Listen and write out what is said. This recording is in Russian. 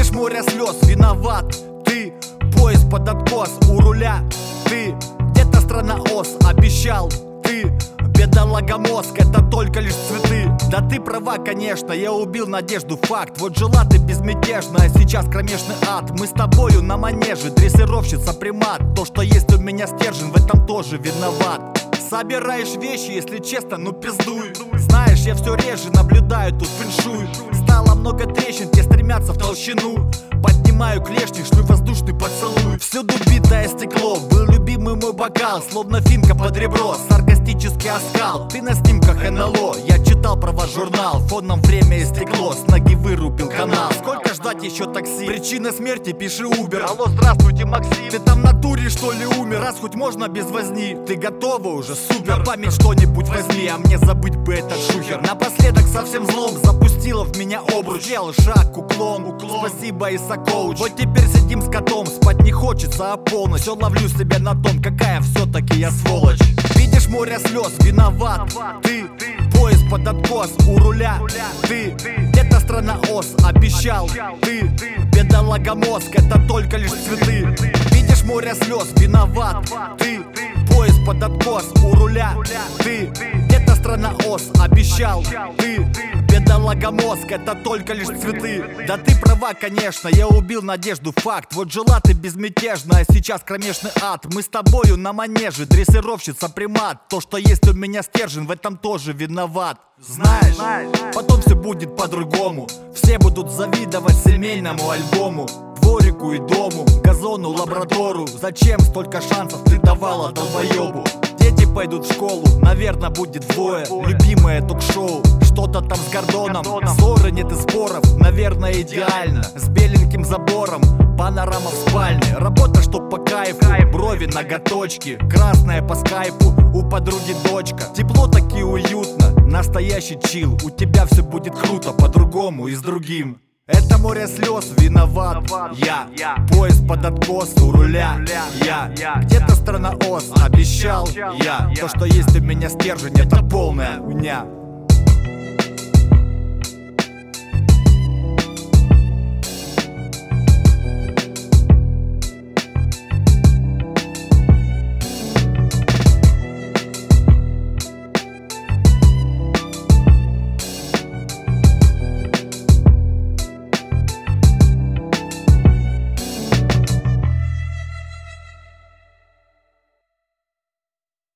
Видишь море слез, виноват ты. Поезд под откос у руля ты. Где-то страна ос, обещал ты. Бедолага мозг, это только лишь цветы. Да ты права, конечно, я убил надежду, факт. Вот жила ты безмятежно, а сейчас кромешный ад. Мы с тобою на манеже, дрессировщица примат. То, что есть у меня стержень, в этом тоже виноват. Собираешь вещи, если честно, ну пиздуй. Знаешь, я все реже наблюдаю тут фэншуй. Стало много трещин, те стремятся в толщину. Поднимаю клешни, шлю воздушный поцелуй. Всюду битое стекло, был любимый мой бокал. Словно финка под ребро, саркастический оскал. Ты на снимках НЛО, я читал про ваш журнал. Фоном время истекло, с ноги вырубил канал. Сколько ждать еще такси? Причина смерти, пиши Uber. Алло, здравствуйте, Максим. Ты там на туре что ли умер? Раз хоть можно без возни. Ты готова уже? Супер. На память что-нибудь возьми, а мне забыть бы этот шухер. Напоследок совсем злом запустила в меня обруч. Делал шаг, уклон. Спасибо, Исакоуч. Вот теперь сидим с котом, спать не хочется, а полночь. Все ловлю себя на том, какая все-таки я сволочь. Видишь море слез, виноват ты. Поезд под откос у руля ты. Где-то страна ос, обещал ты. Бедолага мозг, это только лишь цветы. Видишь море слез, виноват ты. Поезд под откос у руля ты. Где-то страна ос, обещал ты. Бедолага мозг, это только лишь цветы. Да ты права, конечно, я убил надежду, факт. Вот жила ты безмятежно, а сейчас кромешный ад. Мы с тобою на манеже, дрессировщица примат. То, что есть у меня стержень, в этом тоже виноват. Знаешь, потом все будет по-другому. Все будут завидовать семейному альбому, дворику и дому, газону, лабрадору. Зачем столько шансов ты давала долбоебу? Дети пойдут в школу, наверное, будет двое. Любимое ток-шоу, что-то там с Гордоном. Ссоры, нет и споров, наверное, идеально. С беленьким забором, панорама в спальне. Работа, что по кайфу, брови ноготочки. Красная по скайпу, у подруги дочка. Тепло так и уютно, настоящий чил. У тебя все будет круто, по-другому и с другим. Это море слез, виноват я. Поезд под откос у руля я. Где-то страна ос, обещал я. То, что есть у меня стержень, это полная хуйня.